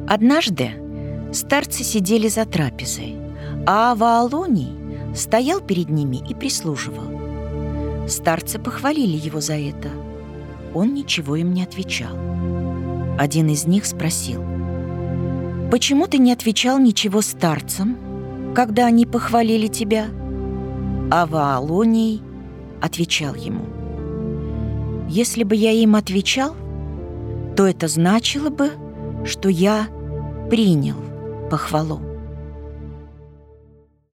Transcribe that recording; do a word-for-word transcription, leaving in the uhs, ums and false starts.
Однажды старцы сидели за трапезой, а Аваалоний стоял перед ними и прислуживал. Старцы похвалили его за это. Он ничего им не отвечал. Один из них спросил: «Почему ты не отвечал ничего старцам, когда они похвалили тебя?» Аваалоний отвечал ему: «Если бы я им отвечал, то это значило бы, что я принял похвалу.